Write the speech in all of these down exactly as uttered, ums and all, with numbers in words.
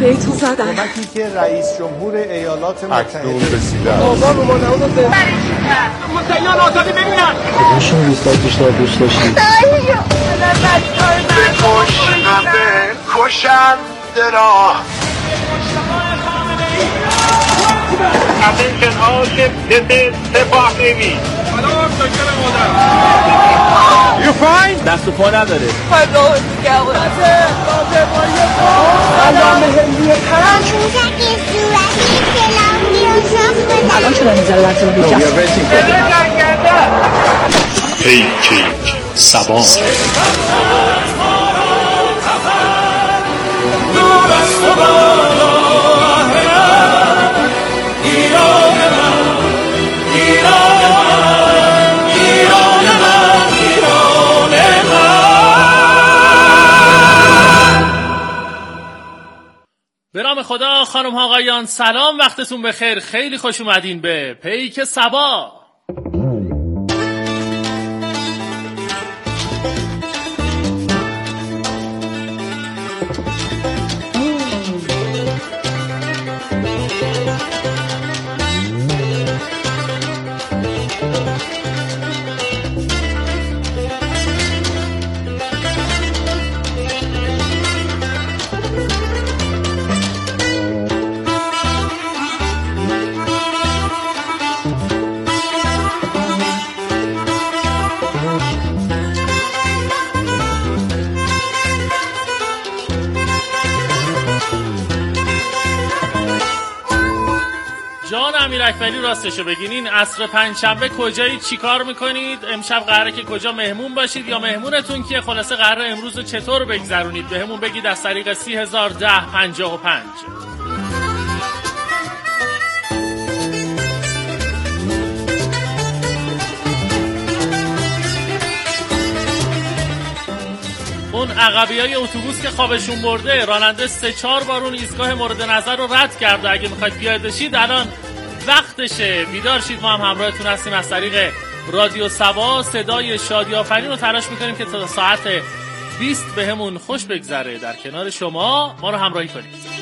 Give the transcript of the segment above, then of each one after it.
بهتون زدن. کمکی که رئیس جمهور ایالات متحده رسیده. آقا رو مانعون رو برشید کرد. متحیان آزادی ببینن. کدومشون بیشتر بیشتر دوست داشتید؟ بکشنده کشنده را Attention all ships, this is Sepah Navy. سلام دکتر مادر. You fine? دست و پا نداره. خدا نگهدار. سلام هندی پرنج. الان چرا میذاره وقتی بیچاره؟ پیک سبا به نام خدا. خانم ها آقایان سلام، وقتتون بخیر، خیلی خوش اومدین به پیک سبا. جان امیر اکبری راستشو بگین این عصر پنجشنبه کجایی چی کار میکنید؟ امشب قراره که کجا مهمون باشید یا مهمونتون کیه؟ خلاصه قراره امروز رو چطور بگذرونید؟ به همون بگید از طریق سی هزار ده پنجاه و پنج. اون عقبی های اتوبوس که خوابشون برده، راننده سه چهار بار اون ایستگاه مورد نظر رو رد کرده، اگه میخواید پیاده شید الان وقتشه، بیدار شید. ما هم همراهتون هستیم از طریق رادیو سبا، صدای شادی آفرین رو تلاش میکنیم که تا ساعت بیست به همون خوش بگذره در کنار شما، ما رو همراهی کنید.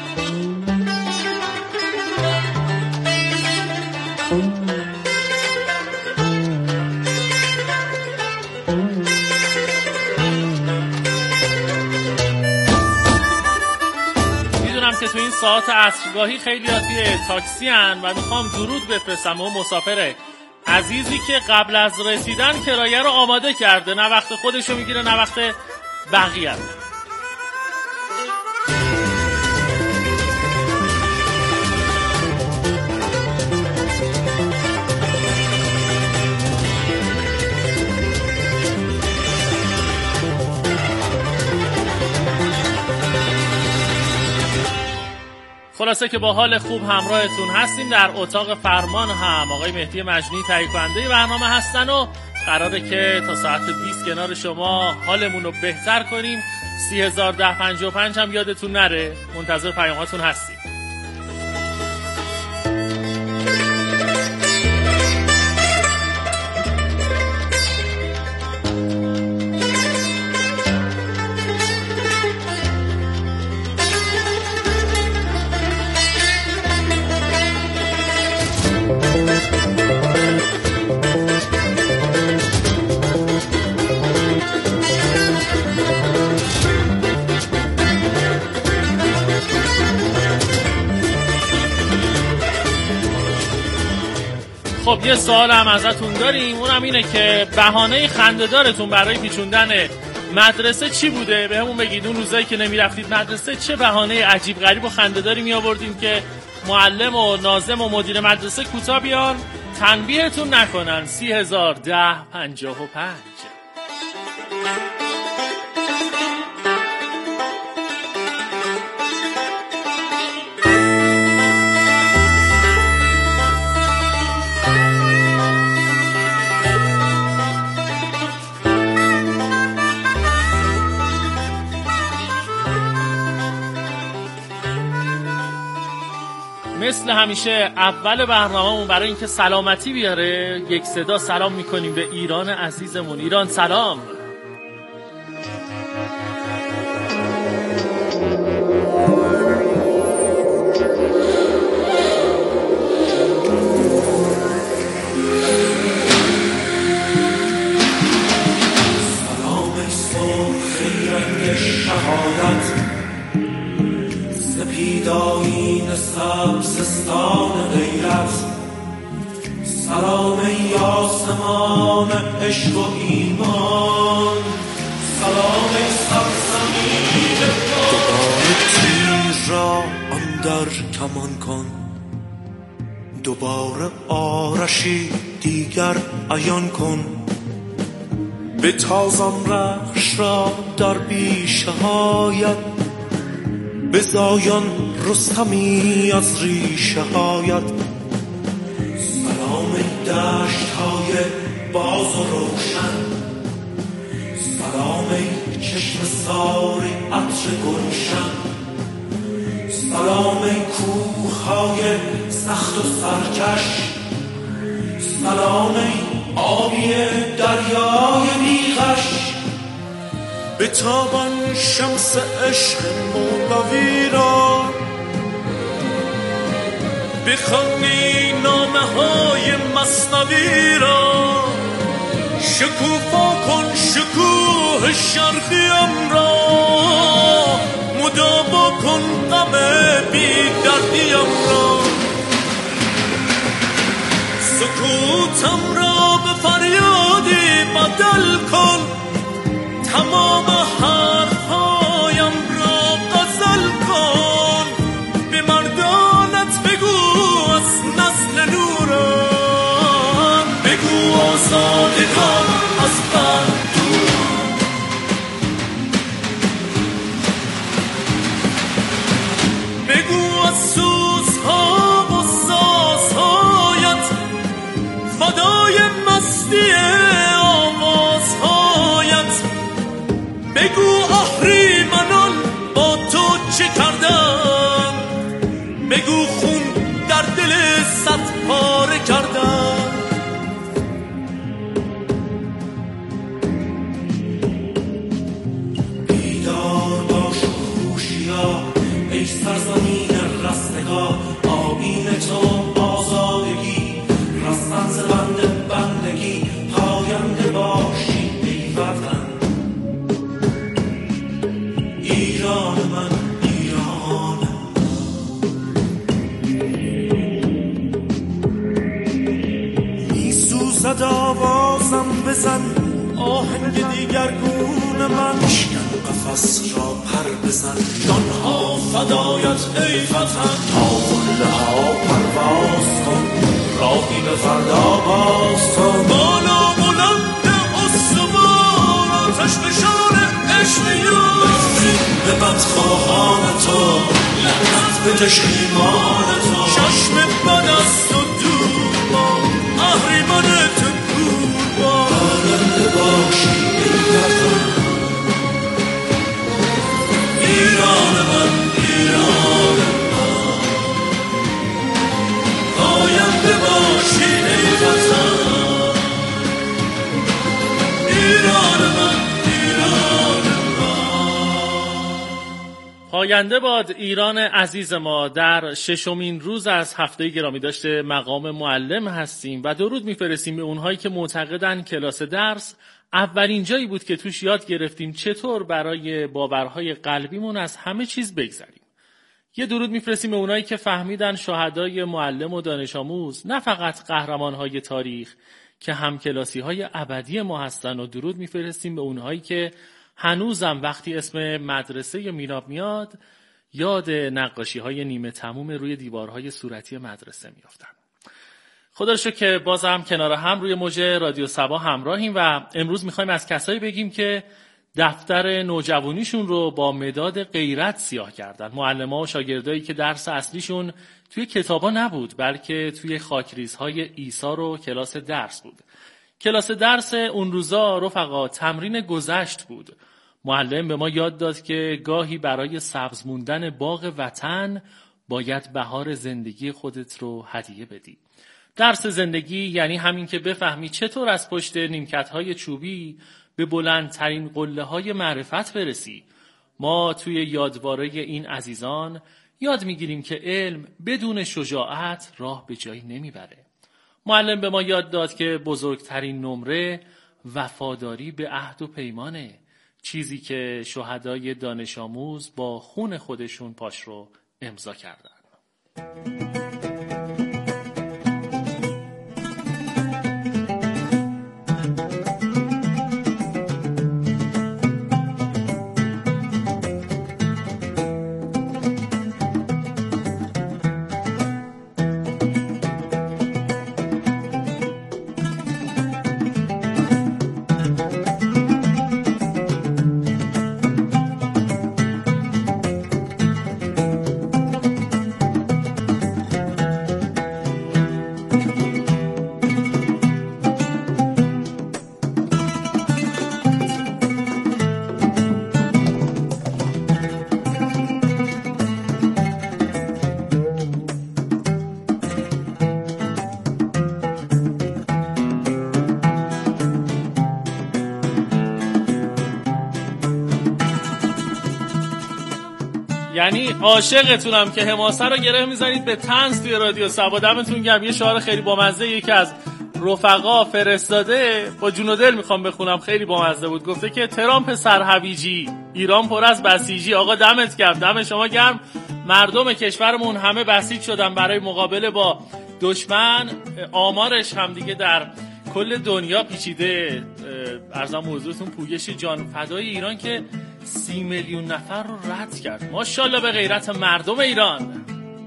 که تو این ساعت عصرگاهی خیلی ها توی تاکسی هن و میخوام درود بفرستم و مسافر عزیزی که قبل از رسیدن کرایه رو آماده کرده، نه وقت خودشو میگیره نه وقت بقیه. خلاصه که با حال خوب همراهتون هستیم. در اتاق فرمان هم آقای مهدی مجنی تهیه کننده برنامه هستن و قراره که تا ساعت بیست کنار شما حالمون رو بهتر کنیم. سی هزار ده پنجاه و پنج هم یادتون نره، منتظر پیاماتون هستیم. خب یه سوال هم ازتون داریم، اونم اینه که بهانه خنده‌دارتون برای پیچوندن مدرسه چی بوده؟ به همون بگید. اون روزایی که نمیرفتید مدرسه چه بهانه عجیب غریب و خنده‌داری می آوردیم که معلم و ناظم و مدیر مدرسه کوتاه بیان تنبیهتون نکنن. سی هزار ده پنجاه و پنج. مثل همیشه اول برنامه‌مون برای اینکه سلامتی بیاره یک صدا سلام میکنیم به ایران عزیزمون. ایران سلام. سرخی رنگ شهادت، سپیدایین سبزستان غیرت. سلام ای آسمان عشق و ایمان، سلام ای سرزمین دوباره تیر را آن در کمان کن، دوباره آرشی دیگر عیان کن. به تازم رخش را در بیشه هایت، به زایان رستمی از ریشه هایت. سلام ای دشت های باز و روشن، سلام ای چشم ساری عطر گلشن. سلام ای کوه های سخت و سرکش، سلام ای آبی دریای بیغش. به تابان شمس عشق مولوی را، بخوانی نامه های مثنوی را. شکوفا کن شکوه شرقیم را، مداوا کن غم بی دردیم را. سکوتم را به فریادی بدل کن، تمام حرفهایم را غزل کن. به مردانت بگو از نسل نوران، بگو آزادگان از بند دوران. بگو از سوزها و سازهایت، فدای مستی آوازهایت. بگو اهریمنان با تو چه کردن، بگو خون در دل صد پاره کردن. بیدار باش و هوشیار ای سرزمین رستگار، آیین تو آزادگی، رستن ز بند بندگی. پاینده باشی ای وطن، ایران من، ایران می سوزد آوازم، بزن آهنگ دیگرگون من. بشکن قفس را پر بزن، جانها فدایت ای وطن. تا قله ها پرواز کن، راهی به فردا باز کن. بالا بلند استوار، آتش فشان عشق یار. به بدخواهان تو لعنت به دشیمان تو، چشم بد از تو دور با، اهریمن تو کور با. پاینده باشی ای وطن، ایران من، ایران من. پاینده باشی ای وطن، ایران من، ایران من. پاینده باد ایران عزیز ما. در ششمین روز از هفته گرامی داشته مقام معلم هستیم و درود میفرستیم به اونهایی که معتقدن کلاس درس اولین جایی بود که توش یاد گرفتیم چطور برای باورهای قلبیمون از همه چیز بگذریم. یه درود میفرستیم به اونایی که فهمیدن شهدای معلم و دانش آموز نه فقط قهرمانهای تاریخ که همکلاسی‌های ابدی ما هستن، و درود میفرستیم به اونهایی که هنوزم وقتی اسم مدرسه میراب میاد یاد نقاشی‌های نیمه تموم روی دیوارهای صورتی مدرسه میافتن. خدا رو شکر که باز هم کنار هم روی موج رادیو صبا همراهیم و امروز میخوایم از کسایی بگیم که دفتر نوجوانیشون رو با مداد غیرت سیاه کردن. معلم‌ها و شاگردایی که درس اصلیشون توی کتابا نبود بلکه توی خاکریزهای ایثار و کلاس درس بود. کلاس درس اون روزا رفقا تمرین گذشت بود. معلم به ما یاد داد که گاهی برای سبز موندن باغ وطن باید بهار زندگی خودت رو هدیه بدی. درس زندگی یعنی همین که بفهمی چطور از پشت نیمکت‌های چوبی به بلندترین قله‌های معرفت برسی. ما توی یادواره این عزیزان یاد میگیریم که علم بدون شجاعت راه به جایی نمیبره. معلم به ما یاد داد که بزرگترین نمره وفاداری به عهد و پیمانه. چیزی که شهدای دانش آموز با خون خودشون پاش رو امضا کردن. یعنی عاشقتونم که حماسه رو گره میزنید به طنز توی رادیو سبا. دمتون گرم. یه شعار خیلی بامزه یکی از رفقا فرستاده، با جون و دل میخوام بخونم، خیلی بامزه بود. گفته که ترامپ سرهویجی، ایران پر از بسیجی. آقا دمت گرم، دم شما گرم. مردم کشورمون همه بسیج شدن برای مقابله با دشمن. آمارش هم دیگه در کل دنیا پیچیده. ارزم موضوعتون پویش جان فدای ایران که سی میلیون نفر رو رد کرد. ماشاءالله به غیرت مردم ایران.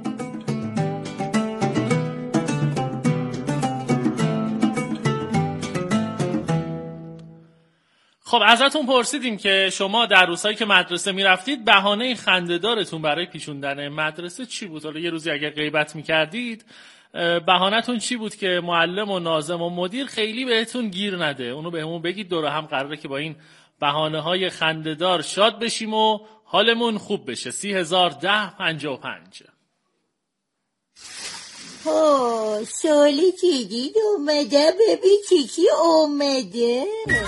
خب ازتون پرسیدیم که شما در روزهایی که مدرسه میرفتید بهانه خنده‌دارتون برای پیچوندن مدرسه چی بود؟ حالا یه روزی اگر غیبت میکردید بهانه‌تون چی بود که معلم و ناظم و مدیر خیلی بهتون گیر نده؟ اونو بهمون بگید. دوره هم قراره که با این بهانه‌های خنده‌دار شاد بشیم و حالمون خوب بشه. سی هزار ده پنجاه و پنج. ها سال جدید اومده، ببین کی کی اومده.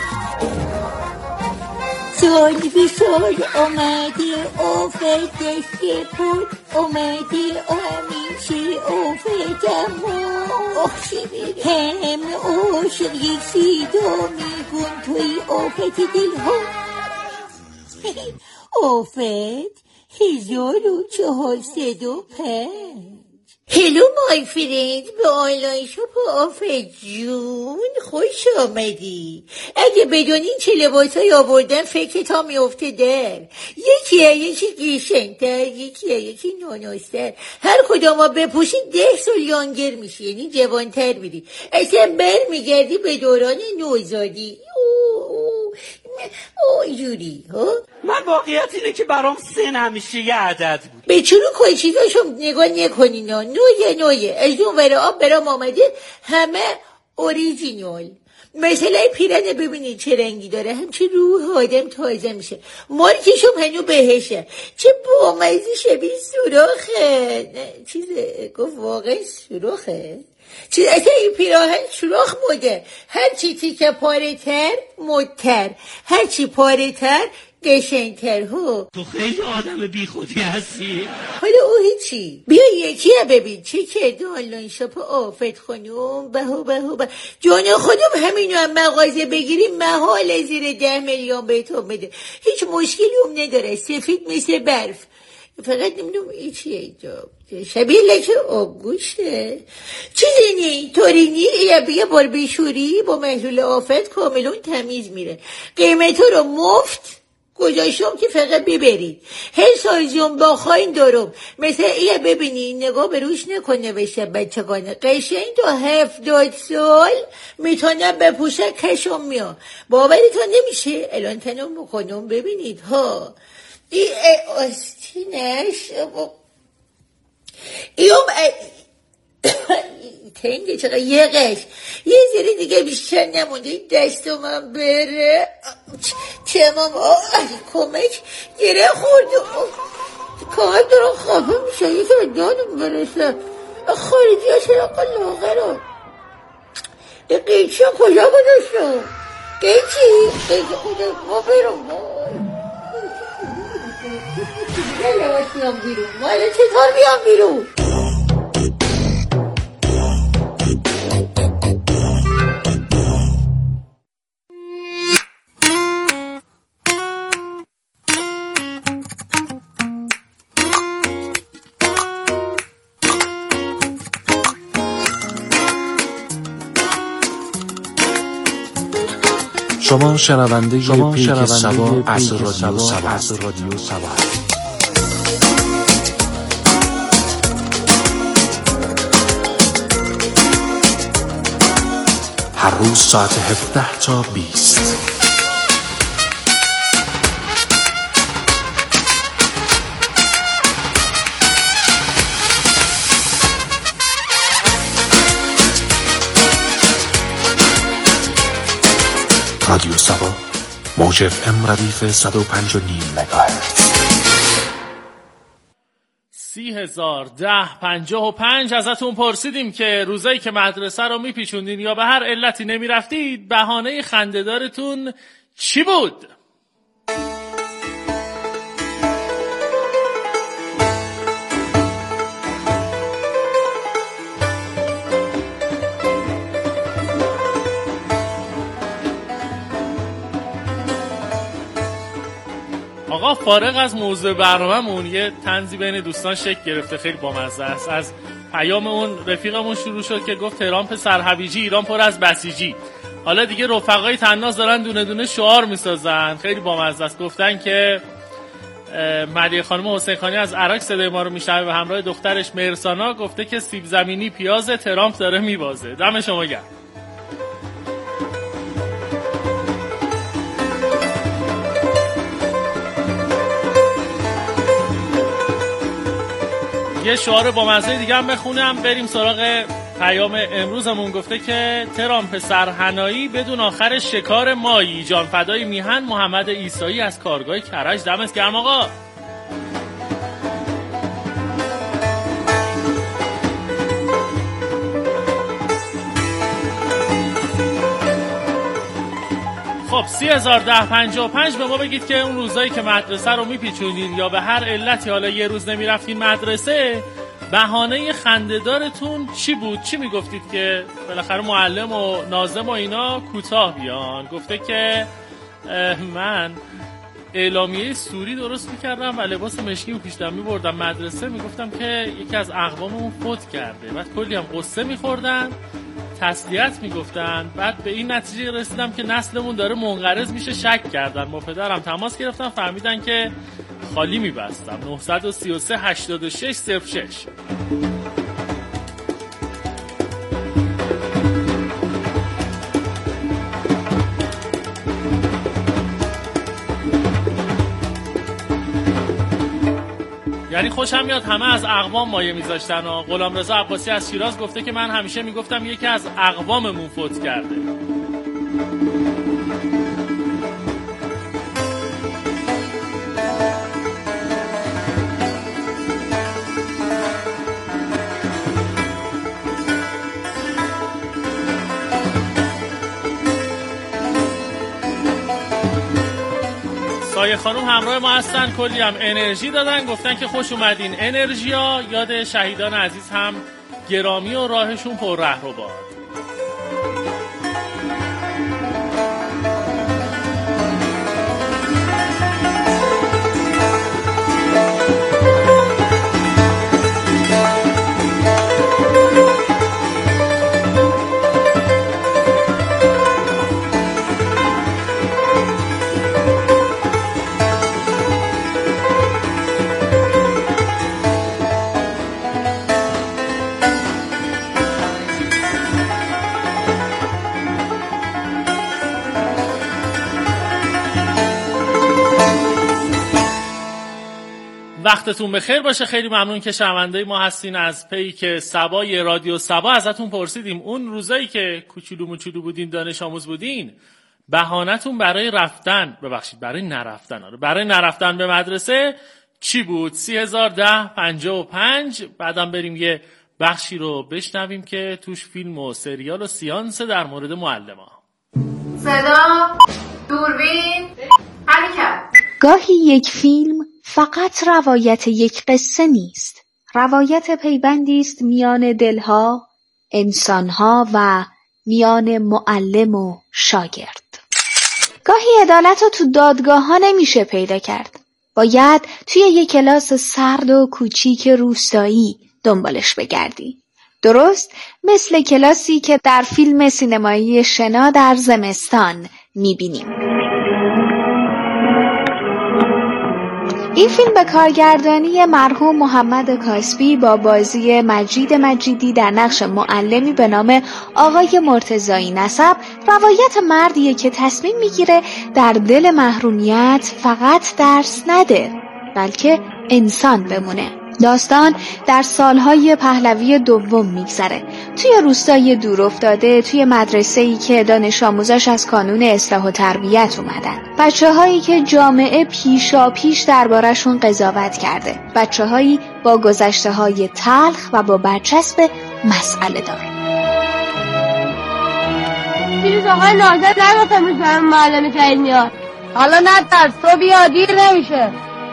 سال بی سال اومده، آفت که بود اومده، همیشه آفتم همه عاشق یک سیدا میگون توی آفت دل ها. آفت هزار و چهارصد و پنج. هلو مای فرند، به آنلاین شاپ آفت جون خوش آمدی. اگه بدونین چه لباس های آوردن فکرت ها میفته در. یکیه یکی گیشنتر، یکیه یکی ناناستر. هر کدام ها بپوشید ده سال یانگر میشی، یعنی جوانتر میری. اصلا بر میگردی به دوران نوزادی. اوه جوری ها. من واقعیت اینه که برام سن همیشه یه عدد بود. به چرا کوئی چیزاشو نگاه نکنین ها. نویه نویه از اون ور آب برام آمده همه اوریجینال. مثلا پیرنه ببینید چه رنگی داره، همچه روح آدم تازه میشه. مارکشم هنو بهشه، چه بامزی شبیه سوراخه. چیزه گفت واقعا سوراخه. چیز اصلا این پیراهن سوراخ بوده. هرچی تیکه پاره تر مدتر، هرچی پاره تر قشنگتر. ها تو خیلی آدم بی خودی هستی. حالا او هیچی. بیا یکی ببین چه کرده آنلاین شاپ آفت خانوم. بهو بهو بهو جان خودم همینو هم مغازه بگیریم محال زیر ده میلیون بهتون بده. هیچ مشکلی هم نداره، سفید مثل برف. فقط نمیدونم ای چیه اینجا، شبیه لکه آبگوشه. چیزی نی طوری نی یا بیا بار بشوری با محلول آفت کاملون تمیز میره. قیمت رو مفت گذاشتم که فقط ببرید. هر سایزون با خواهین دارم. مثل ایه ببینی نگاه به روش نکن نوشته بچگانه قشنگ تا هفتاد سال میتونم بپوشه کشم میام. باوریتون نمیشه؟ الان تنم میکنم ببینید ها. ای آستینش ایوم تنگه چقدر یه قش یه زیری دیگه بیشتر نمونده. دستو من بره چمام کمک گره خورده. کمک دارم خوابه میشه یکی به دادم برسه. خارجی ها چرا قلاغه رو قیچی ها کجا گذاشتم؟ قیچی قیچی خودم ما برم یه لباس بیام بیرون. مالا چطور بیام بیرون؟ شما شنونده شما پیک سبا از رادیو سبا از رادیو سبا هر روز ساعت هفده تا بیست. رادیو سبا موج اف ام ردیف صد و پنج و نیم مگاهرتز. سی هزار ده پنجاه و پنج. ازتون پرسیدیم که روزایی که مدرسه رو میپیچوندین یا به هر علتی نمیرفتید بهانه خنده‌دارتون چی بود؟ آقا فارغ از موضوع برنامه‌مون یه طنزی بین دوستان شکل گرفته، خیلی بامزه است. از پیام اون رفیقمون شروع شد که گفت تهران پسر هویجی، ایران پر از بسیجی. حالا دیگه رفقای طناز دارن دونه دونه شعار میسازن، خیلی بامزه است. گفتن که ملیه خانم حسین خانی از عراق صدای ما رو میشنوه و همراه دخترش مهرسانا گفته که سیب زمینی پیاز ترامپ داره میبازه. دم شما گرم. یه شعار با مزه دیگه هم بخونم بریم سراغ پیام امروزمون. گفته که ترامپ سرحنایی بدون آخر شکار مایی، جان فدای میهن محمد عیسایی از کارگاه کرج. دمت گرم آقا. خب سی هزار ده پنجاه و پنج به ما بگید که اون روزایی که مدرسه رو میپیچوندین یا به هر علتی حالا یه روز نمیرفتین مدرسه بهانه خنده‌دارتون چی بود؟ چی میگفتید که بالاخره معلم و ناظم و اینا کوتاه بیان؟ گفته که من اعلامیه سوری درست میکردم و لباس مشکی رو پیشتم میبردم مدرسه، میگفتم که یکی از اقواممون فوت کرده، بعد کلی هم قصه میخوردن، تسلیت میگفتن، بعد به این نتیجه رسیدم که نسلمون داره منقرض میشه، شک کردن، با پدرم تماس گرفتم، فهمیدن که خالی میبستم. نه سه سه هشت شش صفر شش. یعنی خوشم میاد همه از اقوام مایه میذاشتن. و غلامرضا عباسی از شیراز گفته که من همیشه میگفتم یکی از اقواممون فوت کرده. سایه خانوم همراه ما هستن، کلی هم انرژی دادن، گفتن که خوش اومدین انرژیا، یاد شهیدان عزیز هم گرامی و راهشون پر ره رو باد. وقتتون بخیر باشه. خیلی ممنون که شنونده ما هستین از پیک سبای رادیو سبا. ازتون پرسیدیم اون روزایی که کوچولو موچولو بودین، دانش آموز بودین، بهانه‌تون برای رفتن، ببخشید برای نرفتن، آره برای نرفتن به مدرسه چی بود؟ سی هزار ده پنجاه و پنج. بعدم بریم یه بخشی رو بشنویم که توش فیلم و سریال و سیانس در مورد معلم‌ها. صدا، دوربین، حرکت. گاهی یک فیلم فقط روایت یک قصه نیست. روایت پیوندی است میان دلها، انسانها و میان معلم و شاگرد. گاهی عدالت رو تو دادگاه ها نمیشه پیدا کرد. باید توی یک کلاس سرد و کوچیک روستایی دنبالش بگردی. درست مثل کلاسی که در فیلم سینمایی شنا در زمستان میبینیم. این فیلم به کارگردانی مرحوم محمد کاسبی با بازی مجید مجیدی در نقش معلمی به نام آقای مرتضایی نسب روایت مردیه که تصمیم میگیره در دل محرومیت فقط درس نده بلکه انسان بمونه. داستان در سالهای پهلوی دوم میگذره. توی روستای دور افتاده، توی مدرسه‌ای که دانش آموزاش از کانون اصلاح و تربیت اومدن. بچه‌هایی که جامعه پیشا پیش دربارشون قضاوت کرده. بچه‌هایی با گذشته‌های تلخ و با برچسب مسئله دار. دیروز آقای ناظر نگفت امروز برام معلم جدید میاد. حالا نترس، تو بیا دیر نمیشه.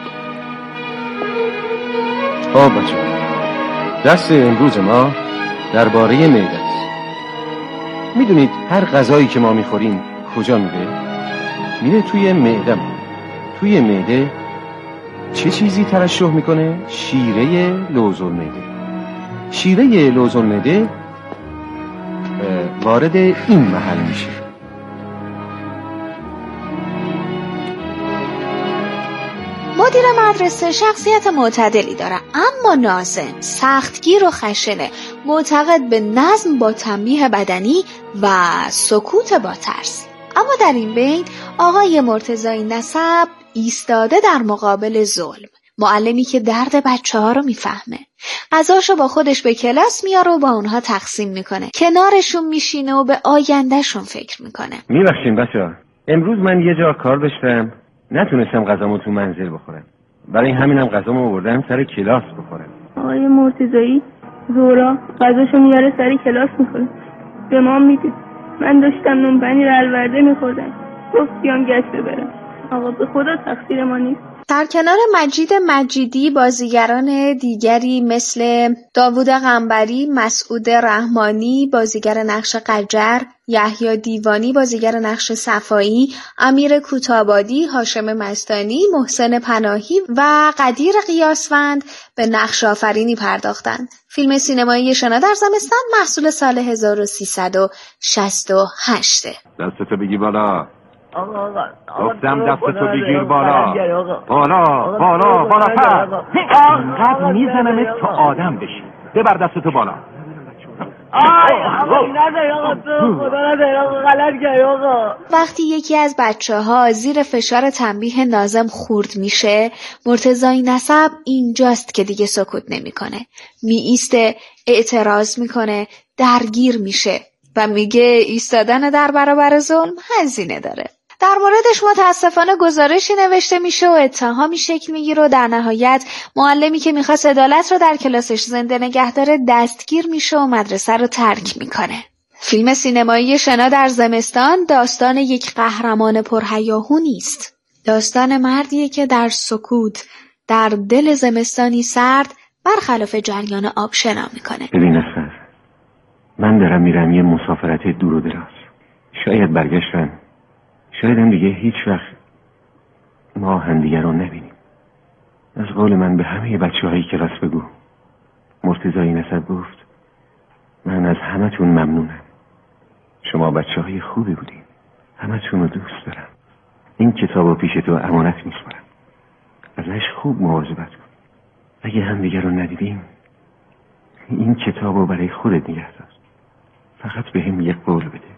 آه بچه دست امروز ما درباره معده است. میدونید هر غذایی که ما میخوریم کجا میره؟ میره توی معده. توی معده چه چیزی ترشح میکنه؟ شیره لوزالمعده. شیره لوزالمعده وارد این محل میشه. مدیر مدرسه شخصیت معتدلی داره اما ناظم سختگیر و خشنه، معتقد به نظم با تنبیه بدنی و سکوت با ترس. اما در این بین آقای مرتضایی نسب ایستاده در مقابل ظلم، معلمی که درد بچه ها رو میفهمه، غذاشو با خودش به کلاس میاره و با اونها تقسیم میکنه، کنارشون میشینه و به آیندهشون فکر میکنه. میبخشین بچه ها، امروز من یه جا کار داشتم، نتونستم غذامو تو منزل بخورم، برای همینم غذامو آوردم سر کلاس بخورم. آقای مرتضایی زورا غذاشو میاره سر کلاس میخوره، به ما میده. من داشتم نون پنیر الورده میخوردم، گفت بیام گشت ببرم. آقا به خدا تقصیر ما نیست. در کنار مجید مجیدی بازیگران دیگری مثل داوود قنبری، مسعود رحمانی بازیگر نقش قجر، یحیی دیوانی بازیگر نقش صفایی، امیر کوتابادی، هاشم مستانی، محسن پناهی و قدیر قیاسفند به نقش آفرینی پرداختند. فیلم سینمایی شنا در زمستان محصول سال هزار و سیصد و شصت و هشت. دستتو بگی بالا. آقا آقا گفتم دستتو بگیر بالا. بالا بالا بالا پر اینقدر میزنمت تا آدم بشی. ببر دستتو بالا. آی آقا نده آقا تو خدا نده آقا غلط کردی آقا. وقتی یکی از بچه ها زیر فشار تنبیه ناظم خورد میشه، مرتضایی نسب اینجاست که دیگه سکوت نمیکنه، می ایسته، اعتراض میکنه، درگیر میشه و میگه ایستادن در برابر ظلم هزینه داره. در موردش متاسفانه گزارشی نوشته میشه و اتهامی شکل میگیره و در نهایت معلمی که میخواست عدالت رو در کلاسش زنده نگه داره دستگیر میشه و مدرسه رو ترک میکنه. فیلم سینمایی شنا در زمستان داستان یک قهرمان پرهیاهو نیست. داستان مردیه که در سکوت در دل زمستانی سرد برخلاف جریان آب شنا میکنه. ببین اصلا من دارم میرم یه مسافرت دور و دراز. شاید برگشتم، شاید هم دیگه هیچ وقت ما همدیگه رو نبینیم. از قول من به همه بچه هایی کلاس بگو مرتضایی نسب گفت من از همتون ممنونم، شما بچه های خوبی بودین، همتون رو دوست دارم. این کتاب رو پیش تو امانت میسپارم، ازش خوب مواظبت کن. اگه همدیگه رو ندیدیم این کتاب رو برای خودت نگه دار، فقط به هم یک قول بده،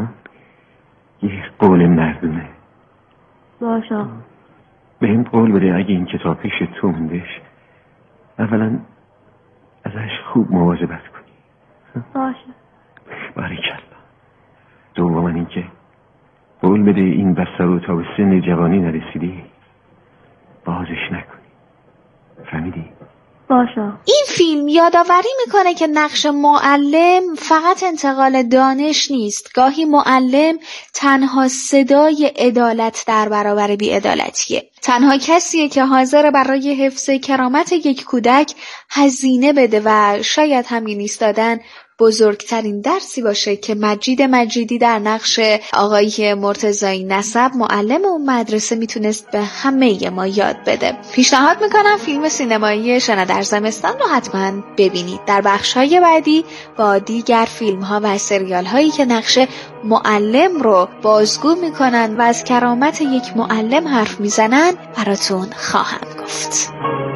یه قول مردونه. باشه. به این قول بده اگه این کتاب پیش تو موندش اولا ازش خوب مواظبت کنی. باشه. باریکلا. دوما این که قول بده این بستر رو تا به سن جوانی نرسیدی بازش نکنی. فهمیدی؟ باشه. این فیلم یادآوری میکنه که نقش معلم فقط انتقال دانش نیست. گاهی معلم تنها صدای عدالت در برابر بی‌عدالتیه. تنها کسیه که حاضر برای حفظ کرامت یک کودک هزینه بده و شاید همین ایستادن بزرگترین درسی باشه که مجید مجیدی در نقش آقای مرتضی نسب معلم اون مدرسه میتونست به همه ما یاد بده. پیشنهاد میکنم فیلم سینمایی شنا در زمستان رو حتما ببینید. در بخش‌های بعدی با دیگر فیلم‌ها و سریال‌هایی که نقش معلم رو بازگو میکنن و از کرامت یک معلم حرف میزنن براتون خواهم گفت.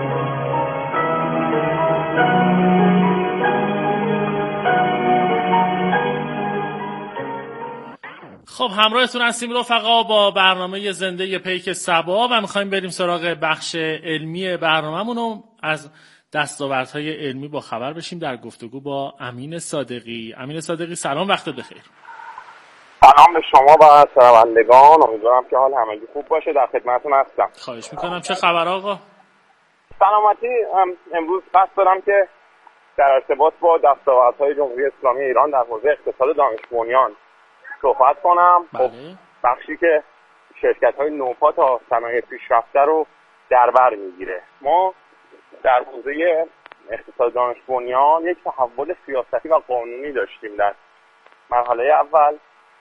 خب همراهتون هستیم رفقا با برنامه زنده پیک صبا و میخوایم بریم سراغ بخش علمی برنامه‌مون و از دستاوردهای علمی با خبر بشیم در گفتگو با امین صادقی. امین صادقی سلام، وقت بخیر. سلام به شما و شنوندگان، امیدوارم که حال همگی خوب باشه. در خدمتتون هستم. خواهش میکنم. چه خبر آقا؟ سلامتی. امروز قصد دارم که در ارتباط با دستاوردهای جمهوری اسلامی ایران در حوزه اقتصاد دانش بنیان صحبت کنم. بله. خب بخشی که شرکت‌های نوپا تا صنایع پیشرفته رو در بر میگیره. ما در حوزه اقتصاد دانش بنیان یک تحول سیاستی و قانونی داشتیم. در مرحله اول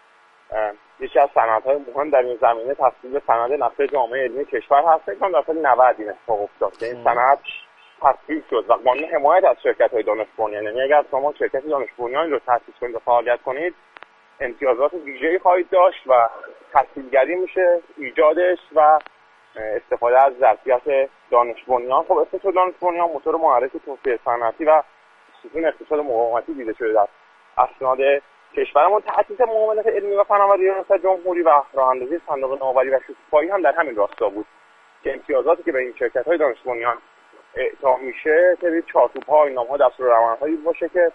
یکی از سندهای مهم در این زمینه تصویب سند نقشه جامعه علمی کشور هست. فکر کنم در سال نود این اتفاق افتاد که این سند تصویب شد و قانون حمایت از شرکت‌های دانش بنیان. یعنی اگر شما شرکت دانش بنیان رو تأسیس کنید و فعالیت کنید امتیازات ویژه‌ای خواهید داشت و تسهیلگری میشه ایجادش و استفاده از ظرفیت دانش بنیان. خب اقتصاد دانش بنیان موتور محرک توسعه صنعتی و ستون اقتصاد مقاومتی دیده شده در اسناد کشورمون. تأسیس معاونت علمی و فناوری ریاست جمهوری و راه‌اندازی صندوق نوآوری و شکوفایی هم در همین راستا بود که امتیازاتی که به این شرکت‌های دانش بنیان اعطا میشه طبق چارچوب‌ها، اینام‌ها، دستورالعمل‌هایی باشه که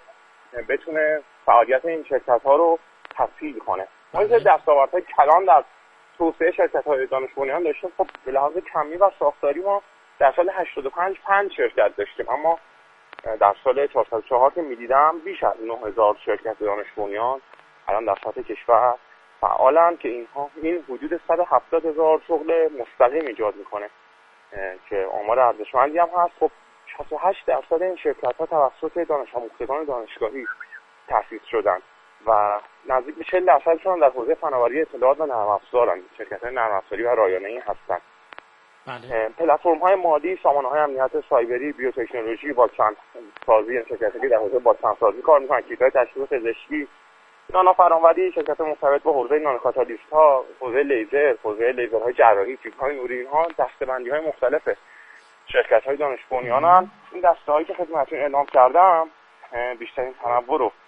بتونه فعالیت این شرکت‌ها رو تسهیل کنه. ما این دستاوردهای کلان در توسعه شرکت‌های دانش بنیان داشتیم. خب به لحاظ کمی و ساختاری ما در سال هشتاد و پنج پنج شرکت داشتیم، اما در سال چهارصد و چهار که می‌دیدم بیش از نه هزار شرکت دانش بنیان الان در سطح کشور فعالن که اینها این حدود صد و هفتاد هزار شغل مستقیم ایجاد میکنه که آمار ارزشمندی هم هست. خب شصت و هشت درصد این شرکت‌ها توسط دانش آموختگان دانشگاهی تأسیس شدن و نزدیک به چهل درصدشون در حوزه فناوری اطلاعات و نرم افزارن. شرکت‌های نرم افزاری و رایانه‌ای هستن. بله. پلتفرم‌های مالی، سامانه‌های امنیت سایبری، بیوتکنولوژی، واکسن سازی، شرکت‌هایی که در حوزه واکسن سازی کار می‌کنن، کیت‌های تشخیص پزشکی، نانو فرآوری، شرکت مرتبط با حوزه نانو کاتالیست‌ها، حوزه لیزر، حوزه لیزرهای جراحی، چیپ‌های نوری، اینها دسته‌بندی‌های مختلف شرکت‌های دانش بنیانن. این دسته‌هایی که خدمتتون اعلام کردم بیشترین تنوع رو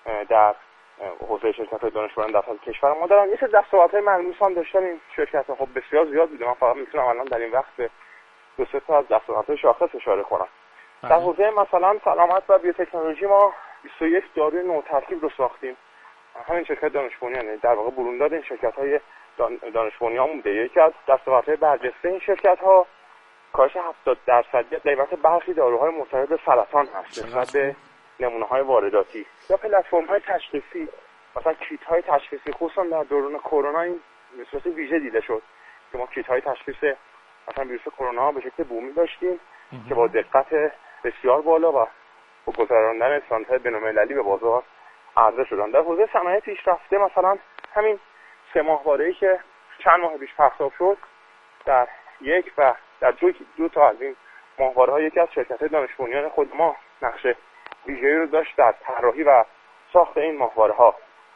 در حوزه شرکت‌های دانش بنیان در کشور ما دارن. یه سری دستاوردهای ملموس هم داشتن این شرکت‌ها. خب بسیار زیاد بوده، من فقط میتونم الان در این وقت دو سه تا از دستاوردهای شاخص اشاره کنم. در حوزه مثلا سلامت و بیوتکنولوژی ما بیست و یک داروی نوترکیب رو ساختیم. همین شرکت دانش بنیان در واقع برونداد این شرکت‌های دانش بنیان بوده. یکی از دستاوردهای برجسته این شرکت‌ها کاهش هفتاد درصدی قیمت برخی داروهای مرتبط به سرطان هست نسبت به نمونه‌های وارداتی. یا پلتفرم‌های تشخیصی، مثلا کیت‌های تشخیصی، خصوصا در دوران کرونا این به صورت ویژه دیده شد که ما کیت‌های تشخیص مثلا ویروس کرونا به شکل بومی داشتیم که با دقت بسیار بالا و با گذراندن استانداردهای بین‌المللی به بازار عرضه شدن. در حوزه صنایع پیشرفته مثلا همین سه ماهواره‌ای که چند ماه پیش پخش شد در یک و در دو, دو تا از این ماهواره‌ها یکی از شرکت‌های دانش بنیان خود ما نقش ویژه‌ای رو داشت در طراحی و ساخت این ماهواره‌ها.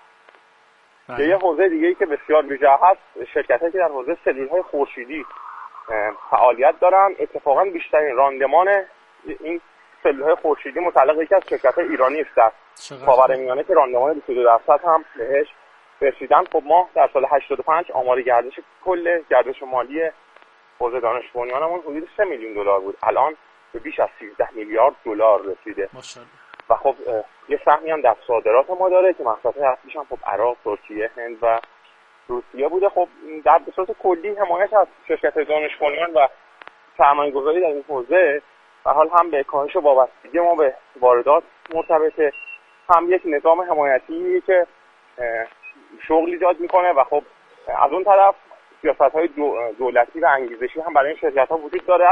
بله. یه حوزه دیگه‌ای که بسیار ویژه هست شرکت‌هایی که در حوزه سلول‌های خورشیدی فعالیت دارن. اتفاقاً بیشترین راندمان این سلول‌های خورشیدی متعلق یکی از شرکت‌های ایرانی است در خاورمیانه که راندمان بیست و دو درصد هم بهش رسیدن. خب ما در سال هشتاد و پنج آمار گردش کل گردش مالی حوزه دانش بنیانمون حدود سه میلیون دلار بود، الان به بیش از سیزده میلیارد دلار رسیده. ماشاءالله. و خب یه سهمی هم در صادرات ما داره که مقصدهای اصلیش هم خب عراق، ترکیه، هند و روسیه بوده. خب در به صورت کلی حمایت از شرکت‌های دانش بنیان و سرمایه‌گذاری در این حوزه به حال هم به کاهش وابستگی ما به واردات مرتبطه، هم یک نظام حمایتی که شغل ایجاد میکنه و خب از اون طرف سیاست‌های دولتی و انگیزشی هم برای این شرکت‌ها وجود داره.